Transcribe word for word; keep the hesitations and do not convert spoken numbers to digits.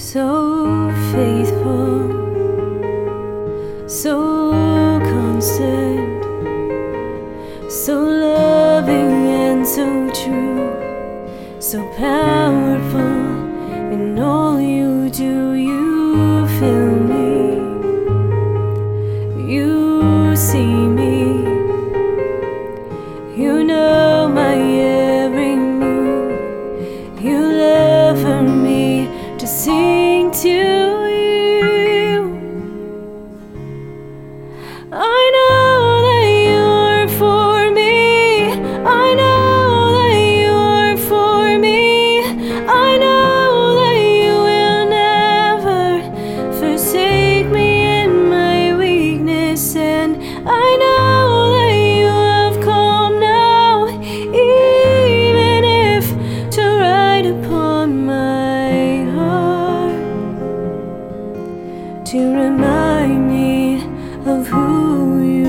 so faithful, so constant, so loving and so true, so powerful in all you do. You fill me, you see me, you know my every move, you love for me to sing to you. I know that you are for me, I know that you are for me, I know that you will never forsake me in my weakness, and I know that you have come now, even if to ride upon my heart, to remind me of who you are.